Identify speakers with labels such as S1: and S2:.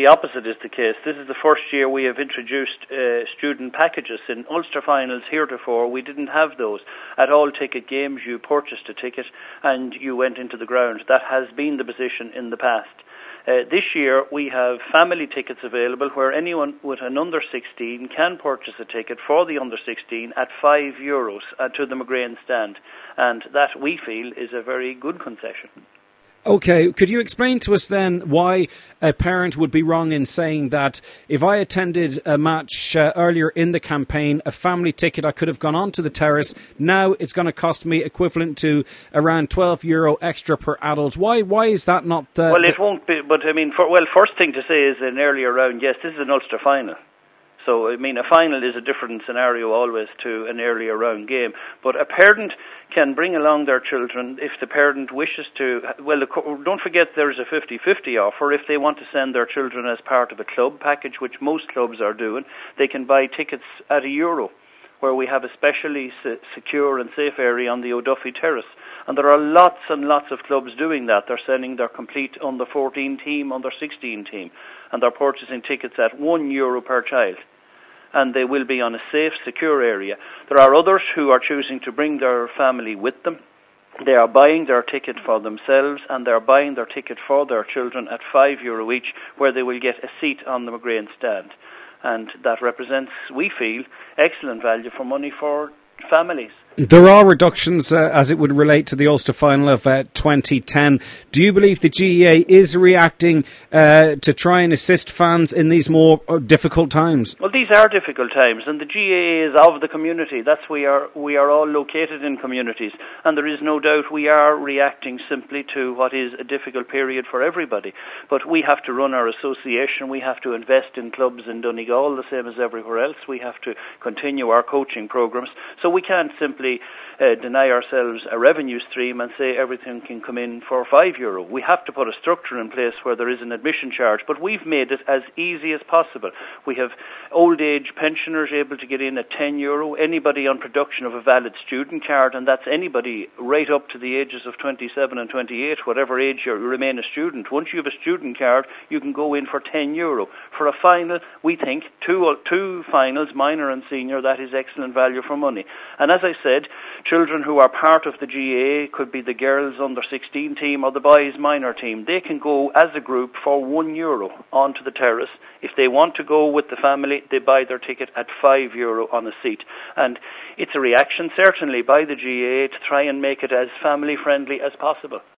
S1: the opposite is the case. This is the first year we have introduced student packages. In Ulster finals heretofore, we didn't have those. At all ticket games, you purchased a ticket and you went into the ground. That has been the position in the past. This year, we have family tickets available where anyone with an under 16 can purchase a ticket for the under 16 at €5 to the McGrain stand. And that, we feel, is a very good concession.
S2: Okay, could you explain to us then why a parent would be wrong in saying that if I attended a match earlier in the campaign, a family ticket, I could have gone on to the terrace. Now it's going to cost me equivalent to around €12 extra per adult. Why is that not...
S1: Well, it won't be, but I mean, first thing to say is an earlier round, yes, this is an Ulster final. So, I mean, a final is a different scenario always to an earlier round game. But a parent can bring along their children if the parent wishes to. Well, don't forget there's a 50-50 offer. If they want to send their children as part of a club package, which most clubs are doing, they can buy tickets at €1, where we have a specially secure and safe area on the O'Duffy Terrace. And there are lots and lots of clubs doing that. They're sending their complete under 14 team, under 16 team, and they're purchasing tickets at €1 per child. And they will be on a safe, secure area. There are others who are choosing to bring their family with them. They are buying their ticket for themselves and they're buying their ticket for their children at €5 each, where they will get a seat on the McGrain stand. And that represents, we feel, excellent value for money for families.
S2: There are reductions as it would relate to the Ulster final of 2010. Do you believe the GAA is reacting to try and assist fans in these more difficult times?
S1: Well, these are difficult times, and the GAA is of the community. That's we are all located in communities, and there is no doubt we are reacting simply to what is a difficult period for everybody. But we have to run our association. We have to invest in clubs in Donegal, the same as everywhere else. We have to continue our coaching programs. So we can't simply deny ourselves a revenue stream and say everything can come in for €5. We have to put a structure in place where there is an admission charge, but we've made it as easy as possible. We have old age pensioners able to get in at €10, anybody on production of a valid student card, and that's anybody right up to the ages of 27 and 28, whatever age you remain a student. Once you have a student card, you can go in for €10. For a final, we think, two finals, minor and senior, that is excellent value for money. And as I said, children who are part of the GAA, could be the girls under 16 team or the boys minor team, they can go as a group for €1 onto the terrace. If they want to go with the family, they buy their ticket at €5 on a seat. And it's a reaction certainly by the GAA to try and make it as family friendly as possible.